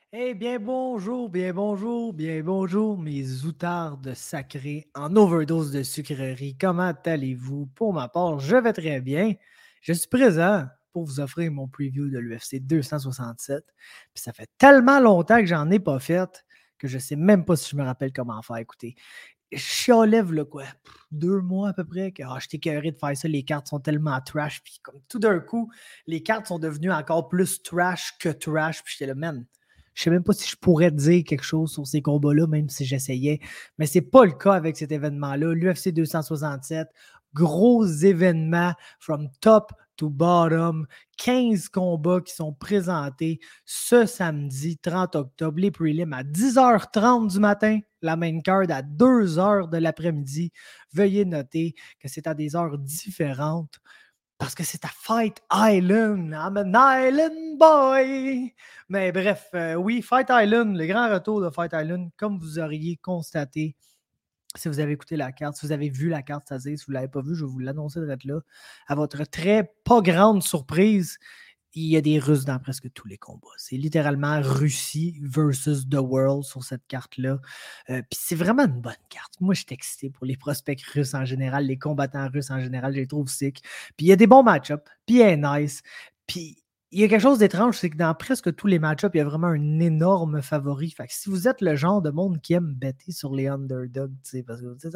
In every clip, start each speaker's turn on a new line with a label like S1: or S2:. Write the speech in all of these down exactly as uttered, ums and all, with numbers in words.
S1: Eh bien bonjour, bien bonjour, bien bonjour, mes outardes sacrées en overdose de sucreries. Comment allez-vous? Pour ma part, je vais très bien. Je suis présent pour vous offrir mon preview de l'U F C deux cent soixante-sept. Puis ça fait tellement longtemps que j'en ai pas fait que je sais même pas si je me rappelle comment faire. Écoutez, je chialève là quoi, pff, deux mois à peu près que ah, j'étais écœuré de faire ça. Les cartes sont tellement trash. Puis comme tout d'un coup, les cartes sont devenues encore plus trash que trash. Puis j'étais là, man. Je sais même pas si je pourrais dire quelque chose sur ces combats-là, même si j'essayais. Mais c'est pas le cas avec cet événement-là. L'U F C deux cent soixante-sept, gros événement from top to bottom. quinze combats qui sont présentés ce samedi trente octobre. Les prelims à dix heures trente du matin, la main card à deux heures de l'après-midi. Veuillez noter que c'est à des heures différentes. Parce que c'est à Fight Island. I'm an Island boy. Mais bref, euh, oui, Fight Island, le grand retour de Fight Island, comme vous auriez constaté si vous avez écouté la carte, si vous avez vu la carte, c'est-à-dire si vous ne l'avez pas vue, je vais vous l'annoncer d'être là. À votre très pas grande surprise, il y a des Russes dans presque tous les combats. C'est littéralement Russie versus the world sur cette carte-là. Euh, Puis c'est vraiment une bonne carte. Moi, je suis excité pour les prospects russes en général, les combattants russes en général, je les trouve sick. Puis il y a des bons match-ups, puis il est nice. Puis il y a quelque chose d'étrange, c'est que dans presque tous les match-ups, il y a vraiment un énorme favori. Fait que si vous êtes le genre de monde qui aime bêter sur les underdogs, tu sais, parce que vous dites,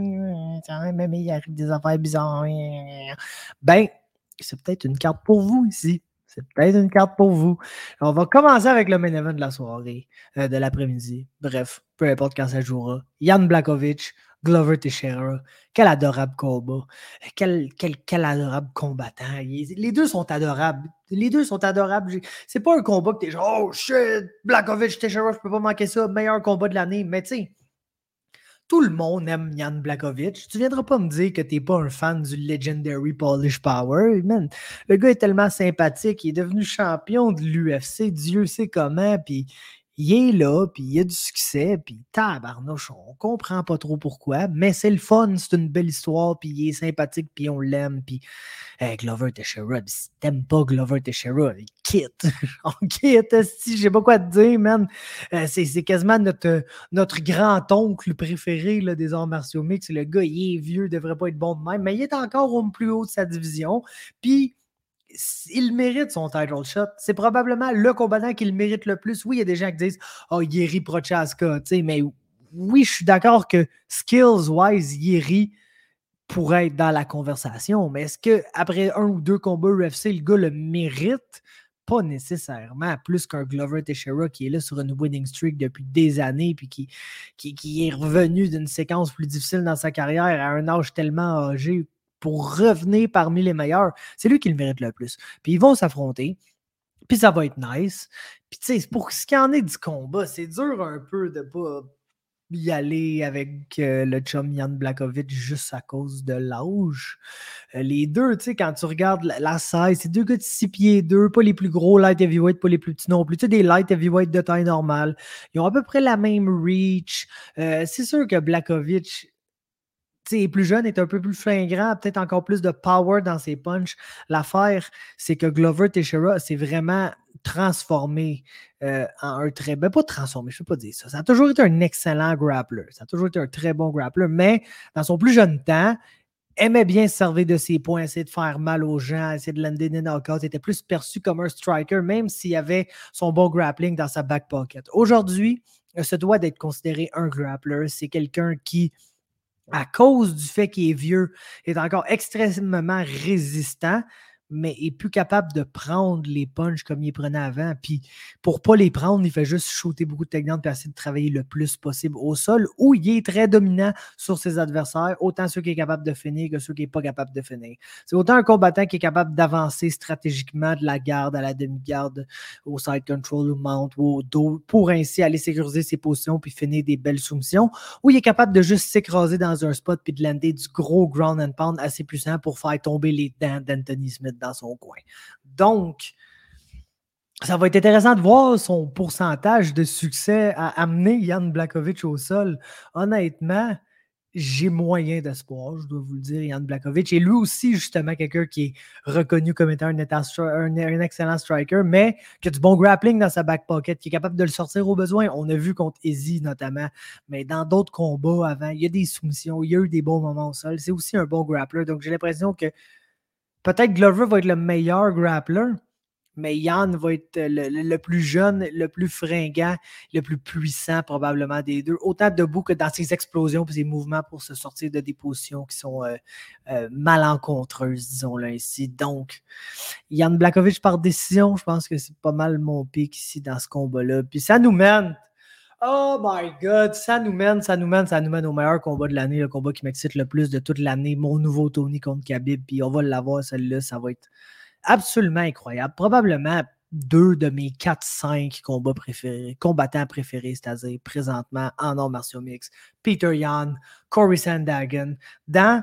S1: ah, même il arrive des affaires bizarres, ben, c'est peut-être une carte pour vous ici. C'est peut-être une carte pour vous. On va commencer avec le main event de la soirée, euh, de l'après-midi. Bref, peu importe quand ça jouera. Jan Blachowicz, Glover Teixeira. Quel adorable combat. Quel, quel, quel adorable combattant. Les deux sont adorables. Les deux sont adorables. C'est pas un combat que t'es genre, oh shit, Blachowicz, Teixeira, je peux pas manquer ça. Meilleur combat de l'année. Mais tu sais, tout le monde aime Jan Blachowicz. Tu viendras pas me dire que t'es pas un fan du Legendary Polish Power. Man, le gars est tellement sympathique. Il est devenu champion de l'U F C. Dieu sait comment. Puis il est là. Puis il a du succès. Puis tabarnouche, on comprend pas trop pourquoi. Mais c'est le fun. C'est une belle histoire. Puis il est sympathique. Puis on l'aime. Puis hey, Glover Teixeira, si t'aimes pas Glover Teixeira, quitte. On quitte, si je sais pas quoi te dire, man. Euh, c'est, c'est quasiment notre, notre grand-oncle préféré là, des arts martiaux mixtes. Le gars, il est vieux, il devrait pas être bon de même, mais il est encore au plus haut de sa division. Puis, il mérite son title shot. C'est probablement le combattant qui le mérite le plus. Oui, il y a des gens qui disent « Oh, Jiří Prochazka », tu sais, mais oui, je suis d'accord que skills-wise, Jiří pourrait être dans la conversation, mais est-ce qu'après un ou deux combats U F C, le gars le mérite? Pas nécessairement, plus qu'un Glover Teixeira qui est là sur une winning streak depuis des années puis qui, qui, qui est revenu d'une séquence plus difficile dans sa carrière à un âge tellement âgé pour revenir parmi les meilleurs. C'est lui qui le mérite le plus. Puis ils vont s'affronter, puis ça va être nice. Puis tu sais, pour ce qui en est du combat, c'est dur un peu de pas y aller avec euh, le chum Jan Blachowicz juste à cause de l'âge. Euh, les deux, tu sais, quand tu regardes la, la size, c'est deux gars de six pieds deux, pas les plus gros light heavyweight, pas les plus petits non plus, tu sais, des light heavyweight de taille normale. Ils ont à peu près la même reach. Euh, c'est sûr que Blachowicz, tu sais, plus jeune, est un peu plus flingrant, peut-être encore plus de power dans ses punches. L'affaire, c'est que Glover Teixeira s'est vraiment transformé euh, en un très... Ben, pas transformé, je ne peux pas dire ça. Ça a toujours été un excellent grappler. Ça a toujours été un très bon grappler, mais dans son plus jeune temps, aimait bien se servir de ses points, essayer de faire mal aux gens, essayer de lander des knockouts. Il était plus perçu comme un striker, même s'il avait son bon grappling dans sa back pocket. Aujourd'hui, ce doit d'être considéré un grappler. C'est quelqu'un qui, à cause du fait qu'il est vieux, est encore extrêmement résistant, mais est plus capable de prendre les punches comme il les prenait avant. Puis pour pas les prendre, il fait juste shooter beaucoup de takedowns et essayer de travailler le plus possible au sol, où il est très dominant sur ses adversaires, autant ceux qui est capable de finir que ceux qui n'est pas capable de finir. C'est autant un combattant qui est capable d'avancer stratégiquement de la garde à la demi-garde, au side control, au mount ou au dos, pour ainsi aller sécuriser ses positions puis finir des belles soumissions, où il est capable de juste s'écraser dans un spot puis de lander du gros ground and pound assez puissant pour faire tomber les dents d'Anthony Smith dans son coin. Donc, ça va être intéressant de voir son pourcentage de succès à amener Jan Blachowicz au sol. Honnêtement, j'ai moyen d'espoir, je dois vous le dire, Jan Blachowicz. Et lui aussi, justement, quelqu'un qui est reconnu comme étant un, état, un, un excellent striker, mais qui a du bon grappling dans sa back pocket, qui est capable de le sortir au besoin. On a vu contre Izzy, notamment, mais dans d'autres combats avant, il y a des soumissions, il y a eu des bons moments au sol. C'est aussi un bon grappler. Donc, j'ai l'impression que peut-être Glover va être le meilleur grappler, mais Jan va être le, le, le plus jeune, le plus fringant, le plus puissant probablement des deux. Autant debout que dans ses explosions et ses mouvements pour se sortir de des positions qui sont euh, euh, malencontreuses, disons-le ainsi. Donc, Jan Blachowicz par décision, je pense que c'est pas mal mon pic ici dans ce combat-là. Puis ça nous mène... Oh my God, ça nous mène, ça nous mène, ça nous mène au meilleur combat de l'année, le combat qui m'excite le plus de toute l'année, mon nouveau Tony contre Khabib, puis on va l'avoir, celle-là, ça va être absolument incroyable. Probablement deux de mes quatre cinq combats préférés, combattants préférés, c'est-à-dire présentement en arts martiaux mixtes. Peter Yan, Corey Sandhagen, dans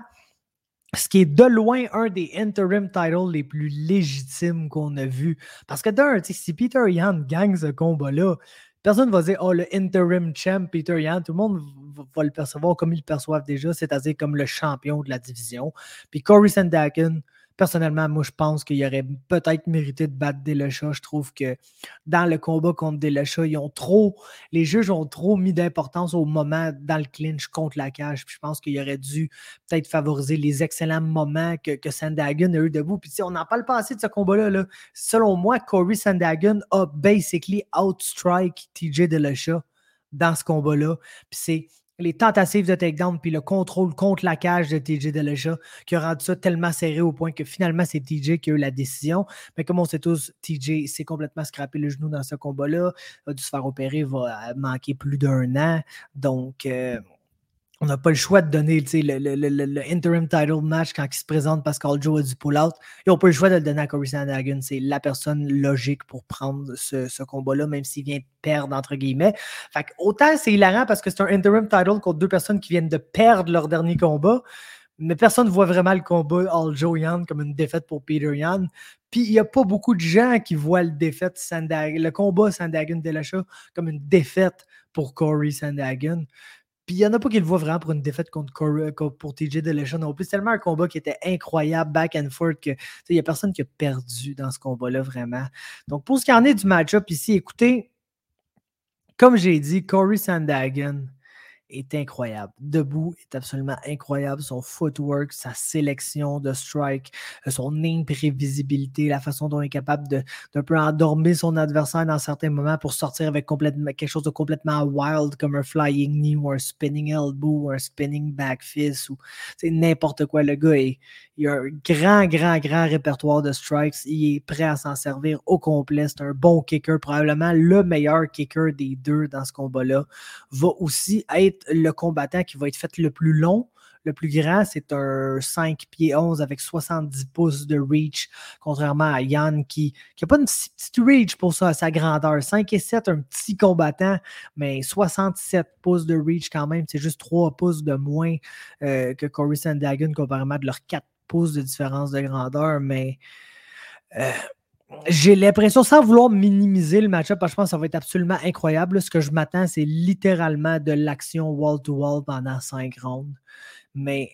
S1: ce qui est de loin un des interim titles les plus légitimes qu'on a vus. Parce que d'un, si Peter Yan gagne ce combat-là, personne ne va dire « Oh, le interim champ Peter Yan », tout le monde va le percevoir comme ils le perçoivent déjà, c'est-à-dire comme le champion de la division. Puis Corey Sandhagen, personnellement, moi, je pense qu'il aurait peut-être mérité de battre Dillashaw. Je trouve que dans le combat contre Dillashaw, ils ont trop, les juges ont trop mis d'importance au moment dans le clinch contre la cage. Puis je pense qu'il aurait dû peut-être favoriser les excellents moments que, que Sandhagen a eu debout. Puis on n'en parle pas assez de ce combat-là. Là. Selon moi, Corey Sandhagen a basically outstrike T J Dillashaw dans ce combat-là. Puis c'est les tentatives de takedown puis le contrôle contre la cage de T J Dillashaw qui a rendu ça tellement serré au point que finalement c'est T J qui a eu la décision. Mais comme on sait tous, T J s'est complètement scrappé le genou dans ce combat-là, a dû se faire opérer, va manquer plus d'un an. Donc euh, on n'a pas le choix de donner le, le, le, le interim title match quand il se présente Pascal Joe a du pull-out. Ils n'ont pas le choix de le donner à Corey Sandhagen. C'est la personne logique pour prendre ce, ce combat-là, même s'il vient de perdre, entre guillemets. Fait que, autant c'est hilarant parce que c'est un interim title contre deux personnes qui viennent de perdre leur dernier combat, mais personne ne voit vraiment le combat Aljo Yan comme une défaite pour Peter Yan. Puis il n'y a pas beaucoup de gens qui voient le, défaite Sandhagen, le combat Sandhagen-Dillashaw comme une défaite pour Corey Sandhagen. Puis il n'y en a pas qui le voient vraiment pour une défaite contre Corey, pour T J Dillashaw non plus. C'est tellement un combat qui était incroyable, back and forth, que il n'y a personne qui a perdu dans ce combat-là, vraiment. Donc, pour ce qui en est du match-up ici, écoutez, comme j'ai dit, Corey Sandhagen est incroyable. Debout est absolument incroyable. Son footwork, sa sélection de strike, son imprévisibilité, la façon dont il est capable de, d'un peu endormir son adversaire dans certains moments pour sortir avec complètement, quelque chose de complètement wild comme un flying knee ou un spinning elbow ou un spinning back fist ou c'est n'importe quoi. Le gars, est, il a un grand, grand, grand répertoire de strikes. Il est prêt à s'en servir au complet. C'est un bon kicker, probablement le meilleur kicker des deux dans ce combat-là. Va aussi être le combattant qui va être fait le plus long, le plus grand, c'est un cinq pieds onze avec soixante-dix pouces de reach, contrairement à Yan qui n'a pas une petite reach pour ça, à sa grandeur. cinq et sept, un petit combattant, mais soixante-sept pouces de reach quand même, c'est juste trois pouces de moins euh, que Corey Sandhagen, comparément de leurs quatre pouces de différence de grandeur, mais euh, j'ai l'impression, sans vouloir minimiser le match-up, parce que je pense que ça va être absolument incroyable. Là, ce que je m'attends, c'est littéralement de l'action wall-to-wall pendant cinq rounds. Mais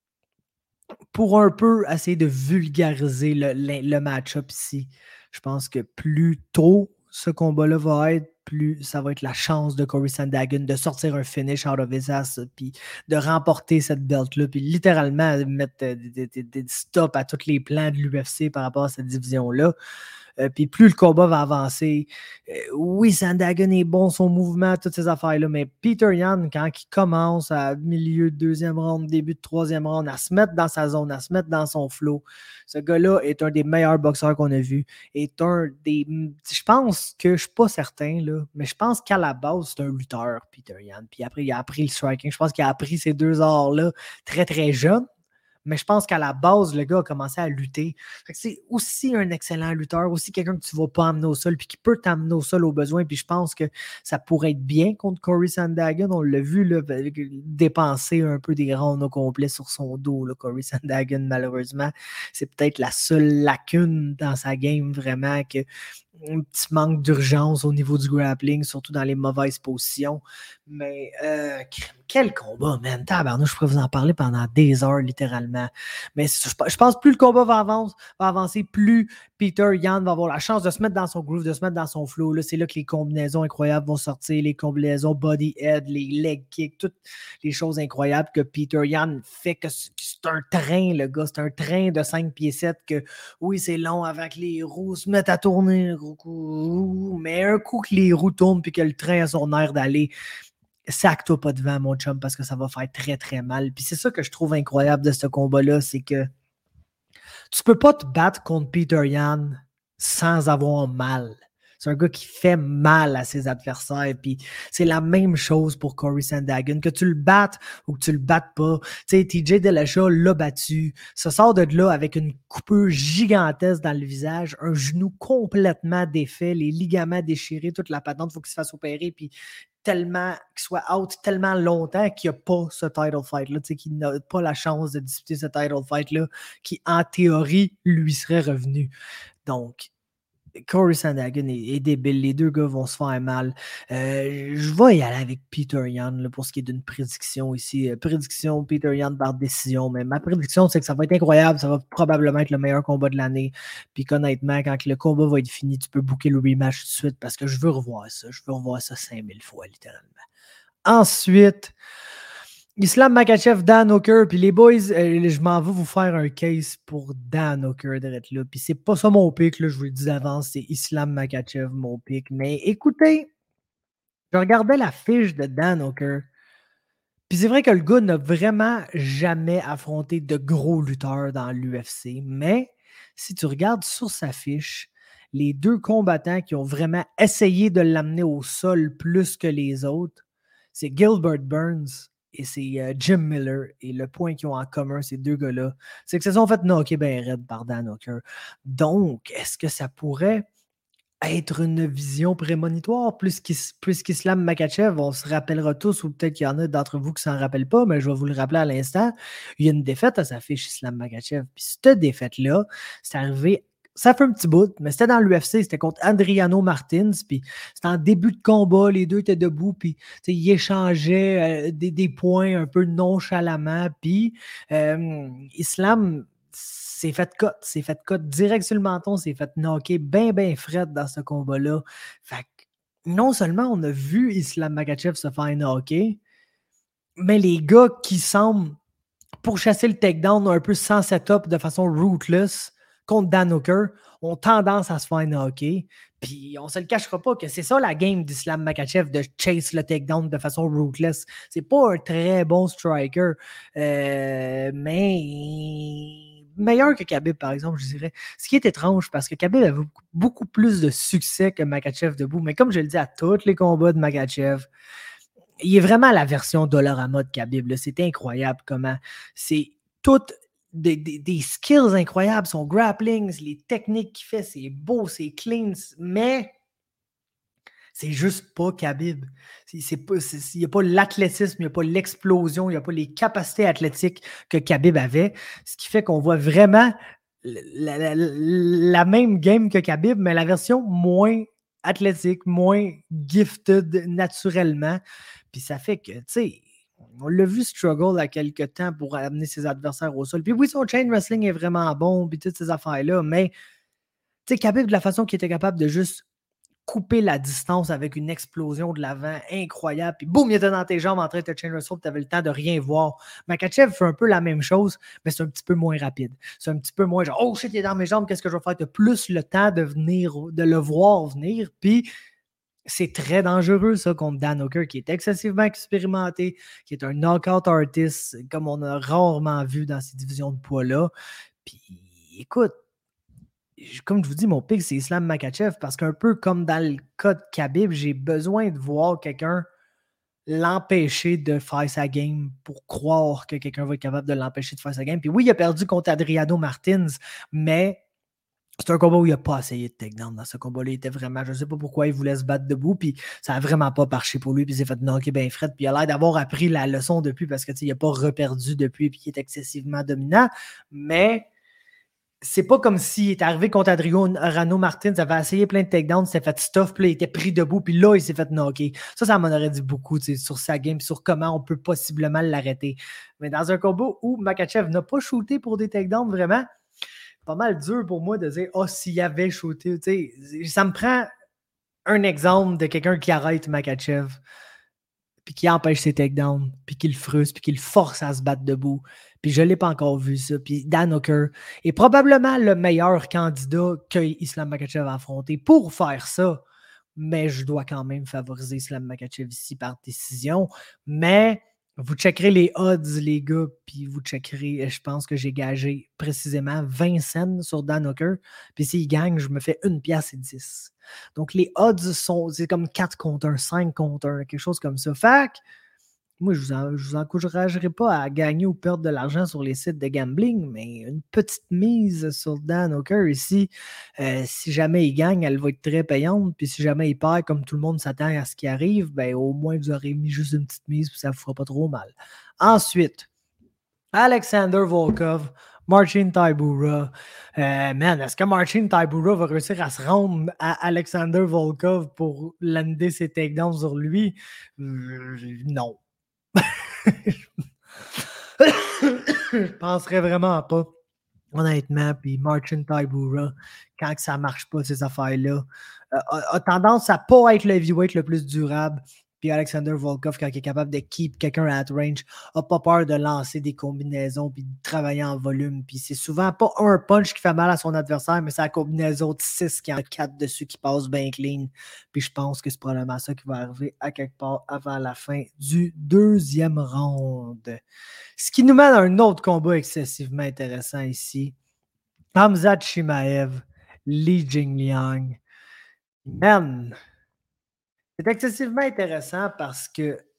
S1: pour un peu essayer de vulgariser le, le, le match-up ici, je pense que plus tôt ce combat-là va être, plus ça va être la chance de Corey Sandhagen de sortir un finish out of his ass, puis de remporter cette belt-là, puis littéralement mettre des, des, des stops à tous les plans de l'U F C par rapport à cette division-là. Euh, puis plus le combat va avancer, euh, oui, Sandhagen est bon, son mouvement, toutes ces affaires-là, mais Peter Yan, quand il commence à milieu de deuxième round, début de troisième round, à se mettre dans sa zone, à se mettre dans son flow, ce gars-là est un des meilleurs boxeurs qu'on a vu, est un des... Je pense que, je ne suis pas certain, là, mais je pense qu'à la base, c'est un lutteur, Peter Yan, puis après, il a appris le striking, je pense qu'il a appris ces deux arts-là très, très jeune. Mais je pense qu'à la base, le gars a commencé à lutter. Fait que c'est aussi un excellent lutteur, aussi quelqu'un que tu ne vas pas amener au sol, puis qui peut t'amener au sol au besoin. Puis je pense que ça pourrait être bien contre Corey Sandhagen. On l'a vu là, dépenser un peu des rounds au complet sur son dos, là, Corey Sandhagen, malheureusement. C'est peut-être la seule lacune dans sa game, vraiment, que un petit manque d'urgence au niveau du grappling, surtout dans les mauvaises positions. Mais euh, quel combat, man! Tabarnouche, je pourrais vous en parler pendant des heures, littéralement. Mais je pense plus le combat va avancer, va avancer plus Peter Yan va avoir la chance de se mettre dans son groove, de se mettre dans son flow. Là, c'est là que les combinaisons incroyables vont sortir, les combinaisons body head, les leg kicks, toutes les choses incroyables que Peter Yan fait, que c'est un train, le gars, c'est un train de cinq pieds sept que oui, c'est long avant que les roues se mettent à tourner, mais un coup que les roues tournent puis que le train a son air d'aller, sac-toi pas devant, mon chum, parce que ça va faire très, très mal. Puis c'est ça que je trouve incroyable de ce combat-là, c'est que tu peux pas te battre contre Peter Yan sans avoir mal. C'est un gars qui fait mal à ses adversaires. Puis c'est la même chose pour Corey Sandhagen. Que tu le battes ou que tu le battes pas. Tu sais, T J Dillashaw l'a battu. Se sort de là avec une coupure gigantesque dans le visage, un genou complètement défait, les ligaments déchirés, toute la patente, il faut qu'il se fasse opérer. Puis tellement, qu'il soit out tellement longtemps qu'il n'y a pas ce title fight-là, tu sais, qu'il n'a pas la chance de disputer ce title fight-là, qui, en théorie, lui serait revenu. Donc, Corey Sandhagen est, est débile. Les deux gars vont se faire mal. Euh, je vais y aller avec Peter Yan là, pour ce qui est d'une prédiction ici. Euh, prédiction Peter Yan par décision. Mais ma prédiction, c'est que ça va être incroyable. Ça va probablement être le meilleur combat de l'année. Puis qu'honnêtement, quand le combat va être fini, tu peux booker le rematch tout de suite parce que je veux revoir ça. Je veux revoir ça cinq mille fois, littéralement. Ensuite, Islam Makhachev, Dan Hooker, puis les boys, euh, je m'en vais vous faire un case pour Dan Hooker d'être là. Puis c'est pas ça mon pic, là, je vous le dis d'avance, c'est Islam Makhachev mon pic. Mais écoutez, je regardais la fiche de Dan Hooker, puis c'est vrai que le gars n'a vraiment jamais affronté de gros lutteurs dans l'U F C. Mais si tu regardes sur sa fiche, les deux combattants qui ont vraiment essayé de l'amener au sol plus que les autres, c'est Gilbert Burns et c'est euh, Jim Miller. Et le point qu'ils ont en commun, ces deux gars-là, c'est que se sont fait knocker ben raide par Dan Hooker. Donc, est-ce que ça pourrait être une vision prémonitoire plus qu'Islam Makhachev? On se rappellera tous, ou peut-être qu'il y en a d'entre vous qui ne s'en rappellent pas, mais je vais vous le rappeler à l'instant. Il y a une défaite à sa fiche, Islam Makhachev. Puis cette défaite-là, c'est arrivé. Ça fait un petit bout, mais c'était dans l'U F C, c'était contre Adriano Martins, puis c'était en début de combat, les deux étaient debout, puis ils échangeaient euh, des, des points un peu nonchalamment, puis euh, Islam s'est fait cut, s'est fait cut direct sur le menton, s'est fait knocker bien, bien fret dans ce combat-là. Fait que non seulement on a vu Islam Makhachev se faire knocker, mais les gars qui semblent pourchasser le takedown un peu sans setup, de façon rootless, contre Dan Hooker, ont tendance à se faire knocker. Puis on se le cachera pas que c'est ça la game d'Islam Makhachev, de chase le takedown de façon rootless. C'est pas un très bon striker, euh, mais meilleur que Khabib, par exemple, je dirais. Ce qui est étrange, parce que Khabib avait beaucoup, beaucoup plus de succès que Makhachev debout. Mais comme je le dis à tous les combats de Makhachev, il est vraiment la version Dolorama de Khabib. Là. C'est incroyable comment c'est toutes des, des, des skills incroyables, son grappling, les techniques qu'il fait, c'est beau, c'est clean, mais c'est juste pas Khabib. Il n'y a pas l'athlétisme, il n'y a pas l'explosion, il n'y a pas les capacités athlétiques que Khabib avait, ce qui fait qu'on voit vraiment la, la, la même game que Khabib, mais la version moins athlétique, moins gifted naturellement. Puis ça fait que, tu sais, on l'a vu struggle à quelques temps pour amener ses adversaires au sol. Puis oui, son chain wrestling est vraiment bon, puis toutes ces affaires-là, mais tu sais, Khabib, de la façon qu'il était capable de juste couper la distance avec une explosion de l'avant incroyable, puis boum, il était dans tes jambes en train de te chain wrestle, tu avais le temps de rien voir. Makhachev fait un peu la même chose, mais c'est un petit peu moins rapide. C'est un petit peu moins genre, oh shit, il est dans mes jambes, qu'est-ce que je vais faire? Tu as plus le temps de venir, de le voir venir, puis c'est très dangereux, ça, contre Dan Hooker, qui est excessivement expérimenté, qui est un knockout artist, comme on a rarement vu dans ces divisions de poids-là. Puis, écoute, comme je vous dis, mon pick, c'est Islam Makhachev, parce qu'un peu comme dans le cas de Khabib, j'ai besoin de voir quelqu'un l'empêcher de faire sa game pour croire que quelqu'un va être capable de l'empêcher de faire sa game. Puis oui, il a perdu contre Adriano Martins, mais c'est un combat où il n'a pas essayé de takedown. Dans ce combat-là, il était vraiment, je ne sais pas pourquoi il voulait se battre debout, puis ça n'a vraiment pas marché pour lui, puis il s'est fait knocker bien fret, puis il a l'air d'avoir appris la leçon depuis, parce qu'il n'a pas reperdu depuis, puis il est excessivement dominant, mais c'est pas comme s'il est arrivé contre Adriano Rano Martins, il avait essayé plein de takedowns, s'est fait stuff, puis là, il était pris debout, puis là, il s'est fait knocker. Ça, ça m'en aurait dit beaucoup sur sa game, sur comment on peut possiblement l'arrêter. Mais dans un combat où Makhachev n'a pas shooté pour des takedowns, vraiment, pas mal dur pour moi de dire « Ah, oh, s'il avait shooté, tu sais, ça me prend un exemple de quelqu'un qui arrête Makhachev, puis qui empêche ses takedowns, puis qui le frustre, puis qui le force à se battre debout. Puis je ne l'ai pas encore vu, ça. Puis Dan Hooker est probablement le meilleur candidat que Islam Makhachev a affronté pour faire ça. Mais je dois quand même favoriser Islam Makhachev ici par décision. Mais vous checkerez les odds, les gars, puis vous checkerez, je pense que j'ai gagé précisément vingt cents sur Dan Hooker. Puis s'il gagne, je me fais une pièce et dix. Donc les odds sont, c'est comme quatre contre un, cinq contre un, quelque chose comme ça. Fait que, moi, je ne vous, vous encouragerai pas à gagner ou perdre de l'argent sur les sites de gambling, mais une petite mise sur Dan Hooker ici, euh, si jamais il gagne, elle va être très payante. Puis si jamais il perd, comme tout le monde s'attend à ce qui arrive, ben, au moins vous aurez mis juste une petite mise, puis ça ne vous fera pas trop mal. Ensuite, Alexander Volkov, Marcin Tybura. Euh, man, est-ce que Marcin Tybura va réussir à se rendre à Alexander Volkov pour lander ses takedowns sur lui? Euh, non. Je penserais vraiment pas, honnêtement. Puis Marcin Tybura, quand ça marche pas, ces affaires-là, euh, a, a tendance à pas être le heavyweight le plus durable. Puis Alexander Volkov, quand il est capable de keep quelqu'un at range, n'a pas peur de lancer des combinaisons puis de travailler en volume. Puis c'est souvent pas un punch qui fait mal à son adversaire, mais c'est la combinaison de six qui en a quatre dessus qui passe bien clean. Puis je pense que c'est probablement ça qui va arriver à quelque part avant la fin du deuxième round. Ce qui nous mène à un autre combat excessivement intéressant ici. Khamzat Chimaev, Li Jingliang. Man, c'est excessivement intéressant parce que, tu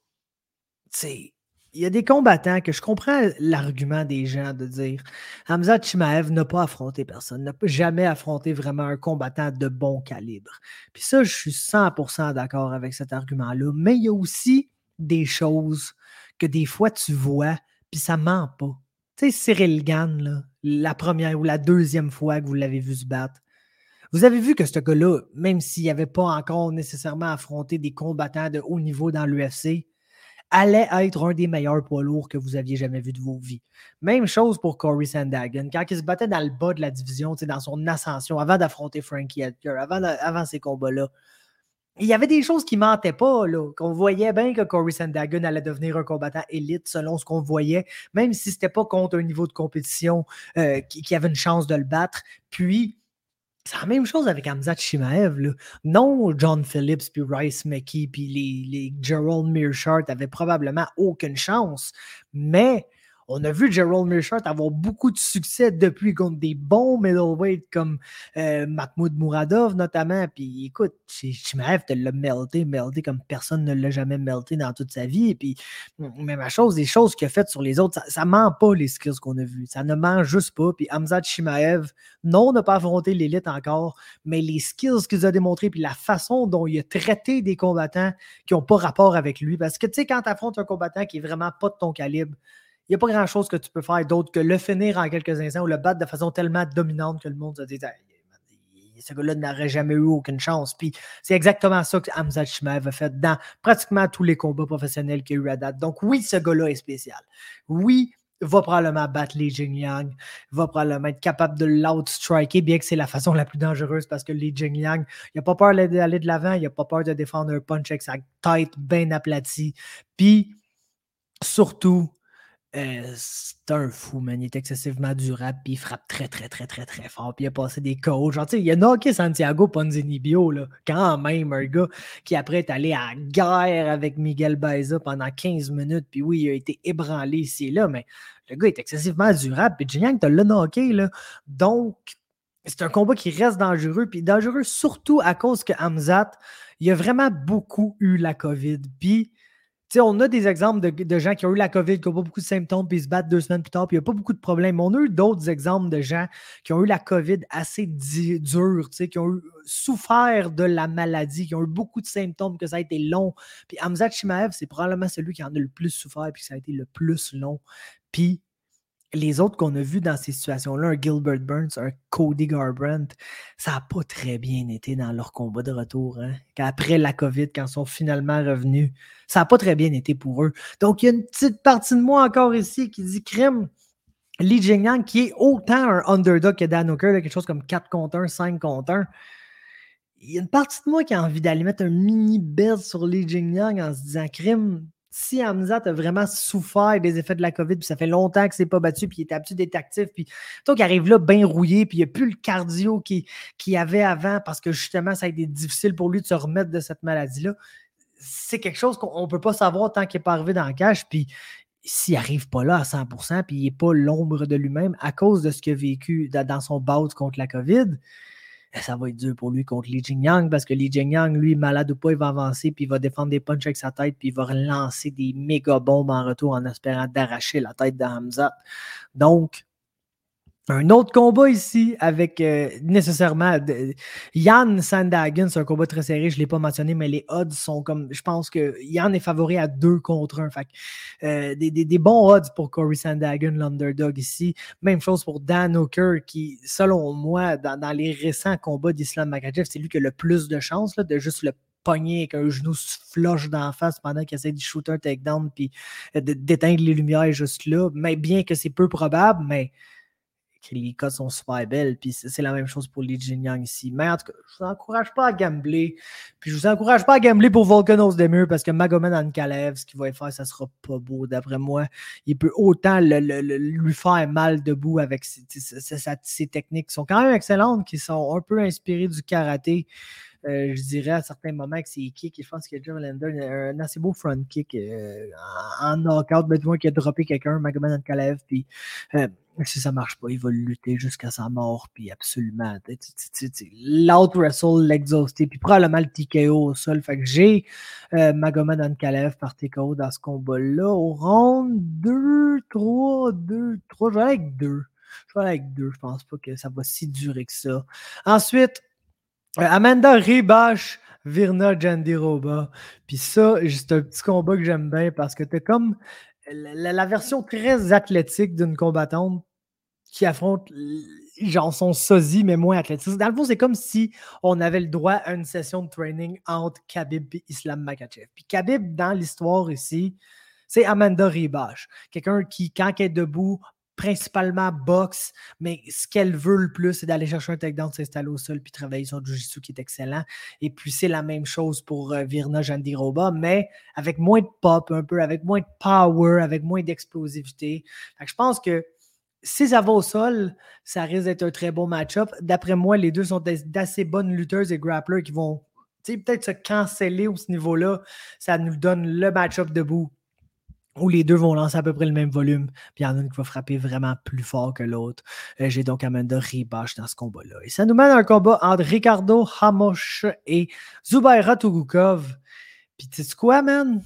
S1: sais, il y a des combattants que je comprends l'argument des gens de dire Khamzat Chimaev n'a pas affronté personne, n'a jamais affronté vraiment un combattant de bon calibre. Puis ça, je suis cent pour cent d'accord avec cet argument-là. Mais il y a aussi des choses que des fois tu vois, puis ça ment pas. Tu sais, Cyril Gane, là, la première ou la deuxième fois que vous l'avez vu se battre, vous avez vu que ce gars-là, même s'il n'avait pas encore nécessairement affronté des combattants de haut niveau dans l'U F C, allait être un des meilleurs poids lourds que vous aviez jamais vu de vos vies. Même chose pour Corey Sandhagen. Quand il se battait dans le bas de la division, dans son ascension, avant d'affronter Frankie Edgar, avant, de, avant ces combats-là, il y avait des choses qui ne mentaient pas, là, qu'on voyait bien que Corey Sandhagen allait devenir un combattant élite selon ce qu'on voyait, même si ce n'était pas contre un niveau de compétition euh, qui, qui avait une chance de le battre. Puis, c'est la même chose avec Khamzat Chimaev. Là. Non, John Phillips, puis Rice McKee, puis les, les Gerald Meerschaert avaient probablement aucune chance. Mais on a vu Gerald Meerschaert avoir beaucoup de succès depuis contre des bons middleweight comme euh, Mahmoud Mouradov notamment. Puis écoute, Chimaev te l'a melté, melté comme personne ne l'a jamais melté dans toute sa vie. Et puis, même chose, les choses qu'il a faites sur les autres, ça ne ment pas les skills qu'on a vus. Ça ne ment juste pas. Puis Khamzat Chimaev, non, n'a pas affronté l'élite encore, mais les skills qu'il a démontrés, puis la façon dont il a traité des combattants qui n'ont pas rapport avec lui. Parce que tu sais, quand tu affrontes un combattant qui est vraiment pas de ton calibre, il n'y a pas grand-chose que tu peux faire d'autre que le finir en quelques instants ou le battre de façon tellement dominante que le monde se dit ce gars-là n'aurait jamais eu aucune chance. Puis c'est exactement ça que Khamzat Chimaev a fait dans pratiquement tous les combats professionnels qu'il y a eu à date. Donc oui, ce gars-là est spécial. Oui, va probablement battre Li Jingliang, va probablement être capable de l'outstriker, bien que c'est la façon la plus dangereuse parce que Li Jingliang, il n'a pas peur d'aller de l'avant, il n'a pas peur de défendre un punch avec sa tête bien aplatie. Puis surtout, Euh, c'est un fou, man. Il est excessivement durable, puis il frappe très, très, très, très, très fort. Puis il a passé des K O. Genre, tu sais, il a knocké Santiago Ponzinibbio, là. Quand même, un gars qui après est allé à la guerre avec Miguel Baeza pendant quinze minutes. Puis oui, il a été ébranlé ici et là, mais le gars est excessivement durable. Puis Jingliang te l'a knocké, là. Donc, c'est un combat qui reste dangereux. Puis dangereux surtout à cause que Khamzat, il a vraiment beaucoup eu la COVID. Puis, tu sais, on a des exemples de, de gens qui ont eu la COVID, qui n'ont pas beaucoup de symptômes, puis ils se battent deux semaines plus tard, puis il n'y a pas beaucoup de problèmes. Mais on a eu d'autres exemples de gens qui ont eu la COVID assez di- dure, tu sais, qui ont eu, souffert de la maladie, qui ont eu beaucoup de symptômes, que ça a été long. Puis Khamzat Chimaev, c'est probablement celui qui en a le plus souffert, puis ça a été le plus long. Puis les autres qu'on a vus dans ces situations-là, un Gilbert Burns, un Cody Garbrandt, ça n'a pas très bien été dans leur combat de retour. Hein? Après la COVID, quand ils sont finalement revenus, ça n'a pas très bien été pour eux. Donc, il y a une petite partie de moi encore ici qui dit crime. Li Jingliang, qui est autant un underdog que Dan Hooker, quelque chose comme quatre contre un, cinq contre un. Il y a une partie de moi qui a envie d'aller mettre un mini bet sur Li Jingliang en se disant crime. Si Hamzat a vraiment souffert des effets de la COVID, puis ça fait longtemps qu'il ne s'est pas battu, puis il est habitué d'être actif, puis toi qui arrive là bien rouillé, puis il n'y a plus le cardio qu'il qui avait avant parce que justement, ça a été difficile pour lui de se remettre de cette maladie-là. C'est quelque chose qu'on ne peut pas savoir tant qu'il n'est pas arrivé dans le cash, puis s'il n'arrive pas là à cent pour cent, puis il n'est pas l'ombre de lui-même à cause de ce qu'il a vécu dans son bout contre la COVID, ça va être dur pour lui contre Li Jingliang parce que Li Jingliang, lui, malade ou pas, il va avancer puis il va défendre des punches avec sa tête puis il va relancer des méga bombes en retour en espérant d'arracher la tête de Hamzat. Donc, un autre combat ici avec euh, nécessairement de, Jan Sandhagen, c'est un combat très serré, je ne l'ai pas mentionné, mais les odds sont comme, je pense que Jan est favori à deux contre un. Fait que, euh, des, des, des bons odds pour Corey Sandhagen, l'underdog ici. Même chose pour Dan Hooker, qui, selon moi, dans, dans les récents combats d'Islam Makhachev, c'est lui qui a le plus de chances là, de juste le pogner avec un genou flush d'en face pendant qu'il essaie de shooter un takedown puis d'éteindre les lumières juste là. Mais bien que c'est peu probable, mais que les cotes sont super belles, puis c'est la même chose pour Li Jingliang ici. Mais en tout cas, je ne vous encourage pas à gambler, puis je vous encourage pas à gambler pour Volkan Ozdemir, parce que Magomed Ankalaev, ce qu'il va faire, ça sera pas beau, d'après moi. Il peut autant le, le, le, lui faire mal debout avec ses, ses, ses, ses techniques qui sont quand même excellentes, qui sont un peu inspirées du karaté. Euh, je dirais à certains moments que c'est kick, et je pense que Jim Lander a un assez beau front kick euh, en, en knockout, mais du moins qu'il a droppé quelqu'un, Magomed Ankalaev, puis euh, si ça marche pas, il va lutter jusqu'à sa mort, puis absolument, l'out-wrestle, l'exhauster, puis probablement le T K O au sol. Fait que j'ai euh, Magomed Ankalaev par T K O dans ce combat-là, au round deux, trois, deux, trois, je vais aller avec deux. Je vais aller avec deux, je pense pas que ça va si durer que ça. Ensuite, euh, Amanda Ribas, Virna Jandiroba. Puis ça, c'est un petit combat que j'aime bien parce que t'as comme la, la version très athlétique d'une combattante qui affronte genre son sosie, mais moins athlétique. Dans le fond, c'est comme si on avait le droit à une session de training entre Khabib et Islam Makhachev. Puis Khabib, dans l'histoire ici, c'est Amanda Ribas. Quelqu'un qui, quand elle est debout, principalement boxe, mais ce qu'elle veut le plus, c'est d'aller chercher un takedown, s'installer au sol, puis travailler son jiu-jitsu qui est excellent. Et puis, c'est la même chose pour euh, Virna Jandiroba, mais avec moins de pop, un peu, avec moins de power, avec moins d'explosivité. Fait que je pense que si ça va au sol, ça risque d'être un très bon match-up. D'après moi, les deux sont d'assez bonnes lutteuses et grapplers qui vont peut-être se canceller au ce niveau-là. Ça nous donne le match-up debout où les deux vont lancer à peu près le même volume, puis il y en a une qui va frapper vraiment plus fort que l'autre. Euh, j'ai donc Amanda Ribas dans ce combat-là. Et ça nous mène à un combat entre Ricardo Hamosh et Zubaira Tughukov. Puis tu sais quoi, man?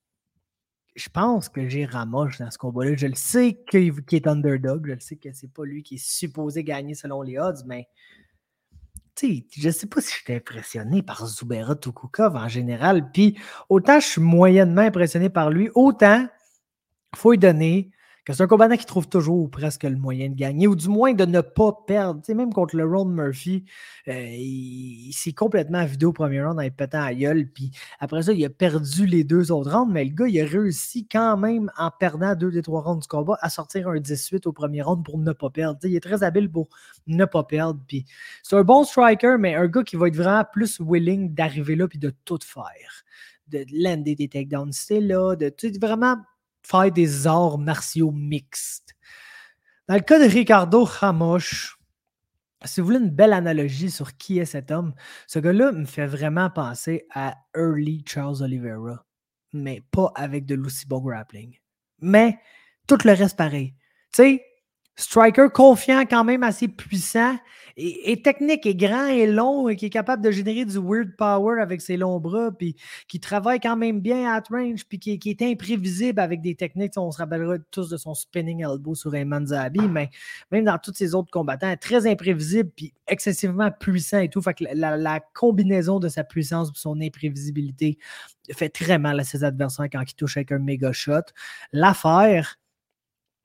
S1: Je pense que j'ai Ramosh dans ce combat-là. Je le sais qu'il est underdog. Je le sais que c'est pas lui qui est supposé gagner selon les odds, mais tu sais, je sais pas si je suis impressionné par Zubaira Tughukov en général. Puis autant je suis moyennement impressionné par lui, autant il faut lui donner que c'est un combattant qui trouve toujours presque le moyen de gagner, ou du moins de ne pas perdre. Tu sais, même contre le Ron Murphy, euh, il, il s'est complètement vidé au premier round en pétant à gueule, puis après ça, il a perdu les deux autres rounds, mais le gars, il a réussi quand même, en perdant deux des trois rounds du combat, à sortir un dix-huit au premier round pour ne pas perdre. Tu sais, il est très habile pour ne pas perdre, puis c'est un bon striker, mais un gars qui va être vraiment plus willing d'arriver là puis de tout faire, de lander des takedowns, c'est là, de tu sais, vraiment faire des arts martiaux mixtes. Dans le cas de Ricardo Hamosh, si vous voulez une belle analogie sur qui est cet homme, ce gars-là me fait vraiment penser à Early Charles Oliveira, mais pas avec de l'aussi bon grappling. Mais tout le reste pareil. Tu sais, striker confiant, quand même assez puissant, et, et technique, et grand et long, et qui est capable de générer du weird power avec ses longs bras, puis qui travaille quand même bien at range, puis qui, qui est imprévisible avec des techniques. On se rappellera tous de son spinning elbow sur Ayman Zahabi, mais même dans tous ses autres combattants, très imprévisible, puis excessivement puissant et tout. Fait que la, la combinaison de sa puissance et son imprévisibilité fait très mal à ses adversaires quand il touche avec un méga shot. L'affaire,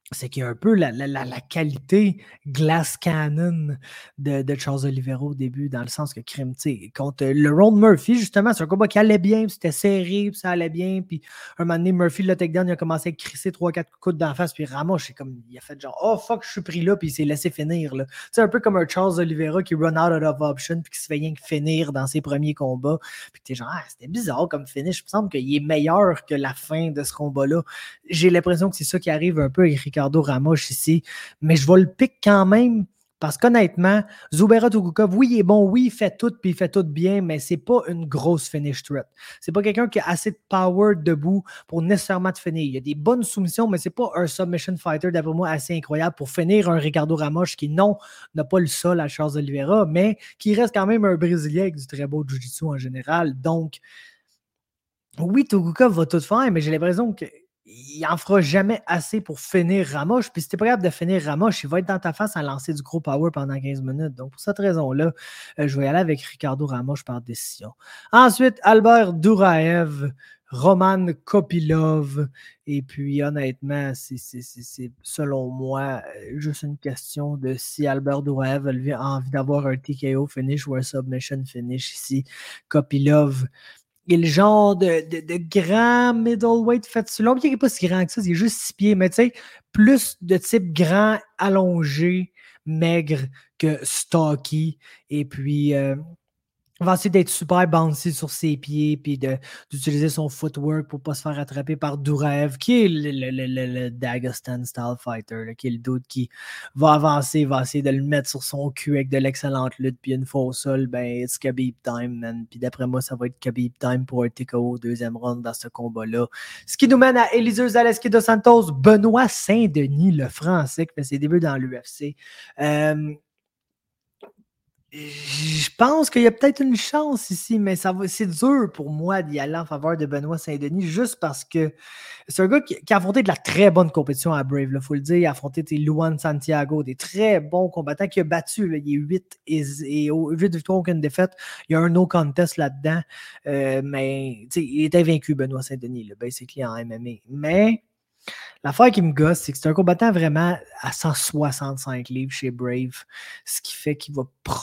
S1: c'est qu'il y a un peu la, la, la, la qualité glass cannon de, de Charles Oliveira au début, dans le sens que crime, tu sais, contre le Ron Murphy, justement, c'est un combat qui allait bien, puis c'était serré, puis ça allait bien, puis un moment donné, Murphy, le takedown, il a commencé à crisser trois quatre coups d'en face, puis Ramos, c'est comme, il a fait genre, oh fuck, je suis pris là, puis il s'est laissé finir, là. Tu sais, un peu comme un Charles Oliveira qui run out of option, puis qui se fait rien que finir dans ses premiers combats, puis t'es genre, ah, c'était bizarre comme finish, il me semble qu'il est meilleur que la fin de ce combat-là. J'ai l'impression que c'est ça qui arrive un peu avec Ricardo Ramos ici, mais je vais le pick quand même parce qu'honnêtement, Zubaira Tukhugov, oui, il est bon, oui, il fait tout, puis il fait tout bien, mais c'est pas une grosse finish threat. C'est pas quelqu'un qui a assez de power debout pour nécessairement te finir. Il y a des bonnes soumissions, mais c'est pas un submission fighter, d'après moi, assez incroyable pour finir un Ricardo Ramos qui, non, n'a pas le sol à Charles Oliveira, mais qui reste quand même un Brésilien avec du très beau jiu-jitsu en général. Donc, oui, Tukhugov va tout faire, mais j'ai l'impression que il en fera jamais assez pour finir Ramos. Puis si t'es pas capable de finir Ramos, il va être dans ta face à lancer du gros power pendant quinze minutes. Donc pour cette raison-là, euh, je vais y aller avec Ricardo Ramos par décision. Ensuite, Albert Douraev, Roman Kopilov. Et puis honnêtement, c'est, c'est, c'est, c'est selon moi juste une question de si Albert Douraev a envie d'avoir un T K O finish ou un submission finish ici. Kopilov, il est le genre de, de, de grand middleweight fait sur long. Il n'est pas si grand que ça, il est juste six pieds, mais tu sais, plus de type grand, allongé, maigre que stocky. Et puis, euh, il va essayer d'être super bouncy sur ses pieds puis de, d'utiliser son footwork pour ne pas se faire attraper par Douraev, qui est le, le, le, le, le Dagestan style fighter, là, qui est le dude qui va avancer, va essayer de le mettre sur son cul avec de l'excellente lutte, puis une fois au sol, ben, it's Khabib time, man. Puis d'après moi, ça va être Khabib time pour un T K O deuxième round dans ce combat-là. Ce qui nous mène à Elizeu Zaleski dos Santos, Benoît Saint-Denis, le Français, qui fait ses débuts dans l'U F C. Euh, Je pense qu'il y a peut-être une chance ici, mais ça va, c'est dur pour moi d'y aller en faveur de Benoît Saint-Denis juste parce que c'est un gars qui, qui a affronté de la très bonne compétition à Brave, il faut le dire. Il a affronté Luan Santiago, des très bons combattants qu'il a battus. Là, il est huit et, et huit victoires, aucune défaite. Il y a un no contest là-dedans. Euh, mais il était vaincu, Benoît Saint-Denis, là, basically en M M A. Mais l'affaire qui me gosse, c'est que c'est un combattant vraiment à cent soixante-cinq livres chez Brave, ce qui fait qu'il va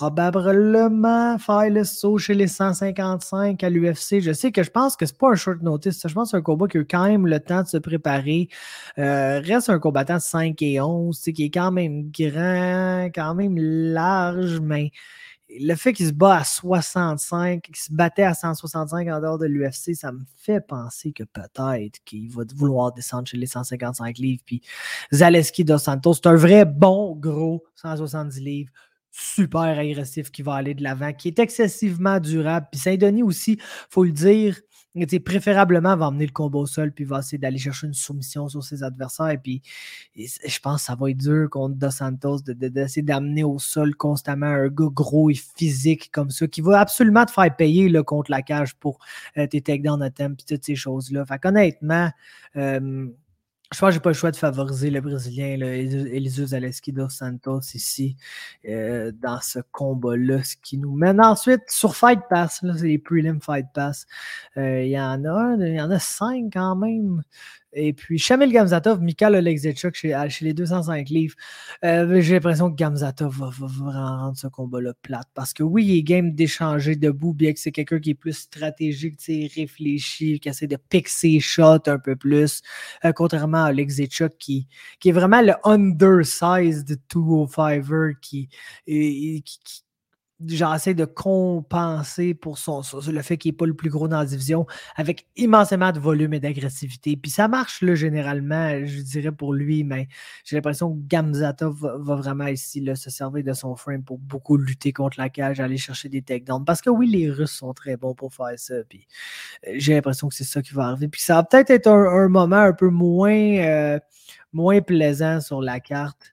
S1: probablement faire le saut chez les cent cinquante-cinq à l'U F C. Je sais que je pense que c'est pas un short notice, je pense que c'est un combat qui a eu quand même le temps de se préparer. Euh, reste un combattant de cinq et onze, qui est quand même grand, quand même large, mais le fait qu'il se bat à soixante-cinq, qu'il se battait à cent soixante-cinq en dehors de l'U F C, ça me fait penser que peut-être qu'il va vouloir descendre chez les cent cinquante-cinq livres. Puis Zaleski dos Santos, c'est un vrai bon gros cent soixante-dix livres, super agressif qui va aller de l'avant, qui est excessivement durable. Puis Saint-Denis aussi, il faut le dire, préférablement va emmener le combat au sol puis va essayer d'aller chercher une soumission sur ses adversaires. Et puis et je pense que ça va être dur contre Dos Santos de, de, d'essayer d'amener au sol constamment un gars gros et physique comme ça qui va absolument te faire payer là, contre la cage pour euh, tes takedowns à thème et toutes ces choses-là. Fait qu'honnêtement, euh, je pense que j'ai pas le choix de favoriser le Brésilien, Elizeu Zaleski dos Santos ici, euh, dans ce combat-là. Ce qui nous mène ensuite sur Fight Pass. Là, c'est les prelim Fight Pass. Euh, il y en a il y en a cinq quand même. Et puis, Shamil Gamzatov, Mikhail Oleksiejczuk chez, chez les deux cent cinq livres. Euh, j'ai l'impression que Gamzatov va, va, va rendre ce combat-là plate. Parce que oui, il est game d'échanger debout, bien que c'est quelqu'un qui est plus stratégique, réfléchi, qui essaie de pick ses shots un peu plus. Euh, contrairement à Oleksiejczuk, qui, qui est vraiment le undersized deux cent cinquer qui, qui, qui genre essaie de compenser pour son, son le fait qu'il n'est pas le plus gros dans la division avec immensément de volume et d'agressivité. Puis ça marche là, généralement, je dirais pour lui, mais j'ai l'impression que Gamzatov va, va vraiment ici là, se servir de son frame pour beaucoup lutter contre la cage, aller chercher des takedowns. Parce que oui, les Russes sont très bons pour faire ça. Puis j'ai l'impression que c'est ça qui va arriver. Puis ça va peut-être être un, un moment un peu moins, euh, moins plaisant sur la carte.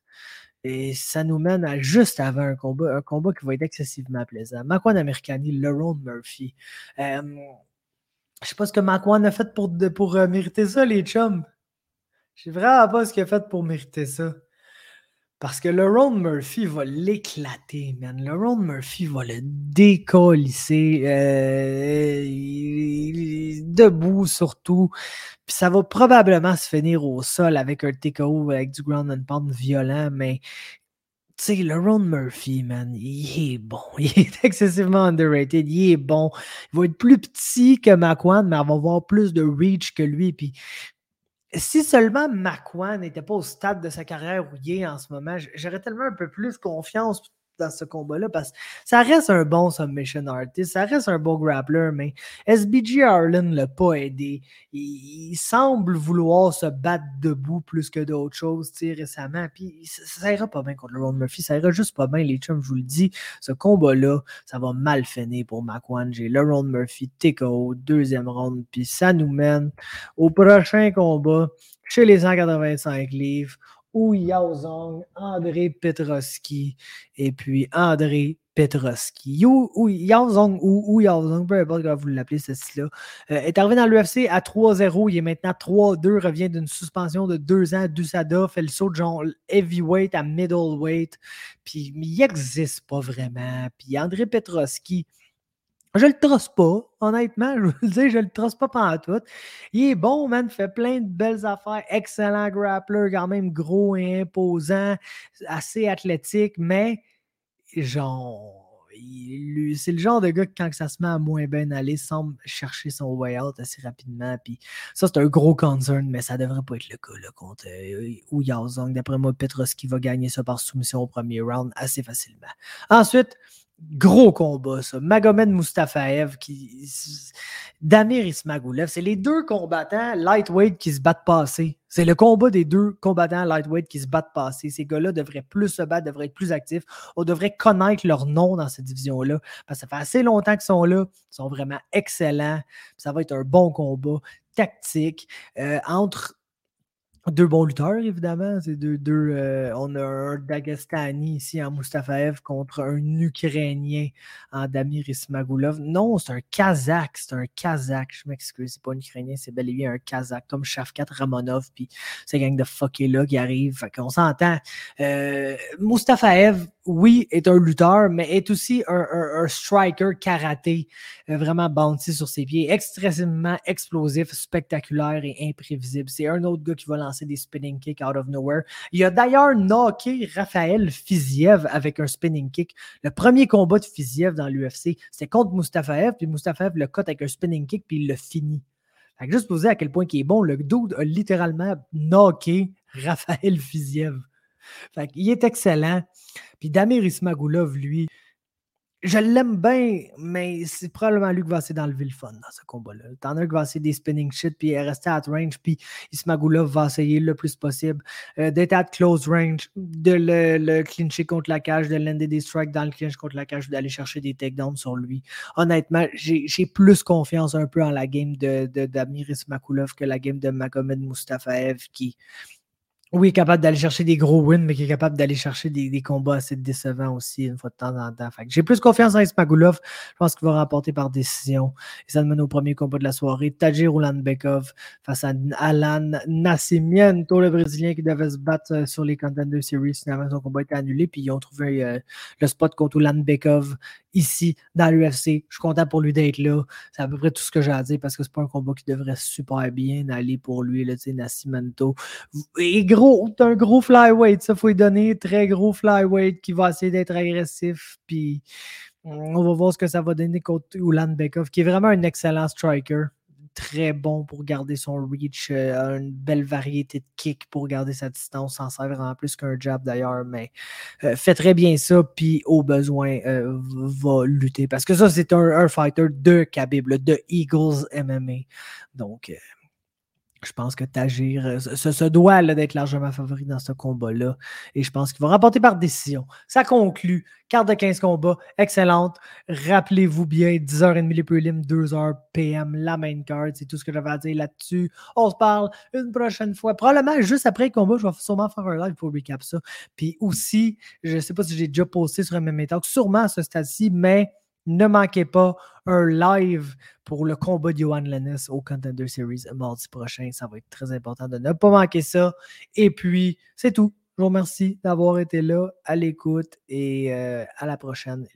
S1: Et ça nous mène à juste avant un combat, un combat qui va être excessivement plaisant. Makwan Amerikani, Lerone Murphy. Euh, je sais pas ce que Makwan a fait pour, pour euh, mériter ça, les chums. Je sais vraiment pas ce qu'il a fait pour mériter ça. Parce que le Ron Murphy va l'éclater, man. Le Ron Murphy va le décolisser. Euh, il- il- debout, surtout. Puis ça va probablement se finir au sol avec un T K O, avec du ground and pound violent, mais tu sais, le Ron Murphy, man, il est bon. Il est excessivement underrated. Il est bon. Il va être plus petit que Makwan, mais il va avoir plus de reach que lui. Puis si seulement Makwan n'était pas au stade de sa carrière où il est en ce moment, j'aurais tellement un peu plus confiance dans ce combat-là parce que ça reste un bon submission artist, ça reste un bon grappler, mais S B G Harlan ne l'a pas aidé. Il, il semble vouloir se battre debout plus que d'autres choses récemment, puis ça, ça ira pas bien contre le Ron Murphy, ça ira juste pas bien, les chums, je vous le dis. Ce combat-là, ça va mal finir pour Makwan. J'ai le Ron Murphy T K O, deuxième round, puis ça nous mène au prochain combat chez les cent quatre-vingt-cinq livres, où Yao Zong, André Petroski, et puis André Petroski. Ou, ou Yao Zong, ou, ou Yao Zong, peu importe comment vous l'appelez, ceci-là, euh, est arrivé dans l'U F C à trois zéro. Il est maintenant trois deux, revient d'une suspension de deux ans. Dusada fait le saut de genre heavyweight à middleweight. Puis il n'existe pas vraiment. Puis André Petroski, je le trosse pas, honnêtement, je veux le dire, je le trosse pas pantoute. Il est bon, man, fait plein de belles affaires, excellent grappler, quand même gros et imposant, assez athlétique, mais genre, il- c'est le genre de gars qui, quand ça se met à moins bien aller, semble chercher son way out assez rapidement. Puis ça, c'est un gros concern, mais ça devrait pas être le cas là, contre euh, Ou Yao Zong. D'après moi, Petroski va gagner ça par soumission au premier round assez facilement. Ensuite, gros combat, ça. Magomed Mustafaev qui. Damir Ismagulov. C'est les deux combattants lightweight qui se battent passer. C'est le combat des deux combattants lightweight qui se battent passer. Ces gars-là devraient plus se battre, devraient être plus actifs. On devrait connaître leur nom dans cette division-là. Parce que ça fait assez longtemps qu'ils sont là. Ils sont vraiment excellents. Ça va être un bon combat tactique euh, entre deux bons lutteurs, évidemment. C'est deux, deux, euh, on a un Dagestani ici en Mustafaev contre un Ukrainien en Damir Ismagulov. Non, c'est un Kazakh. C'est un Kazakh. Je m'excuse, c'est pas un Ukrainien, c'est bel et bien un Kazakh, comme Shavkat Ramonov, puis ces gangs de fuckés là qui arrivent. Fait qu'on s'entend. Euh, Mustafaev, oui, est un lutteur, mais est aussi un, un, un striker karaté, euh, vraiment bounty sur ses pieds, extrêmement explosif, spectaculaire et imprévisible. C'est un autre gars qui va lancer des spinning kicks out of nowhere. Il a d'ailleurs knocké Raphaël Fiziev avec un spinning kick. Le premier combat de Fiziev dans l'U F C, c'était contre Mustafaev, puis Mustafaev le cote avec un spinning kick, puis il l'a fini. Fait que juste pour vous dire à quel point il est bon, le dude a littéralement knocké Raphaël Fiziev. Fait qu'il est excellent. Puis Damir Ismagulov, lui, je l'aime bien, mais c'est probablement lui qui va essayer d'enlever le fun dans ce combat-là. T'en as un qui va essayer des spinning shit, puis rester at range, puis Ismagulov va essayer le plus possible euh, d'être at close range, de le, le clincher contre la cage, de lander des strikes dans le clinch contre la cage, d'aller chercher des takedowns sur lui. Honnêtement, j'ai, j'ai plus confiance un peu en la game de, de, d'Amir Ismagulov que la game de Magomed Mustafaev, qui... oui, capable d'aller chercher des gros wins, mais qui est capable d'aller chercher des, des combats assez décevants aussi, une fois de temps en temps. Fait que j'ai plus confiance en Ismagulov. Je pense qu'il va remporter par décision. Et ça nous mène au premier combat de la soirée. Tadjir Ulanbekov face à Alan Nascimento, le Brésilien qui devait se battre sur les Contender Series. Finalement, son combat a été annulé, puis ils ont trouvé euh, le spot contre Ulanbekov ici, dans l'U F C. Je suis content pour lui d'être là. C'est à peu près tout ce que j'ai à dire parce que c'est pas un combat qui devrait super bien aller pour lui, là, tu sais, Nascimento. Et gros, c'est un gros flyweight, ça faut lui donner, très gros flyweight qui va essayer d'être agressif, puis on va voir ce que ça va donner contre Ulanbekov, qui est vraiment un excellent striker, très bon pour garder son reach, euh, une belle variété de kicks pour garder sa distance, s'en sert vraiment plus qu'un jab d'ailleurs, mais euh, fait très bien ça, puis au besoin euh, va lutter, parce que ça c'est un, un fighter de Khabib, là, de Eagles M M A, donc... Euh, je pense que Tagir se, se doit là, d'être largement favori dans ce combat-là. Et je pense qu'il va remporter par décision. Ça conclut. Carte de quinze combats. Excellente. Rappelez-vous bien, dix heures trente les prélims, deux heures P M, la main card. C'est tout ce que j'avais à dire là-dessus. On se parle une prochaine fois. Probablement juste après le combat, je vais sûrement faire un live pour recap ça. Puis aussi, je ne sais pas si j'ai déjà posté sur M M A Talk, sûrement à ce stade-ci, mais ne manquez pas un live pour le combat de Johan Lennes au Contender Series mardi prochain. Ça va être très important de ne pas manquer ça. Et puis, c'est tout. Je vous remercie d'avoir été là, à l'écoute et euh, à la prochaine.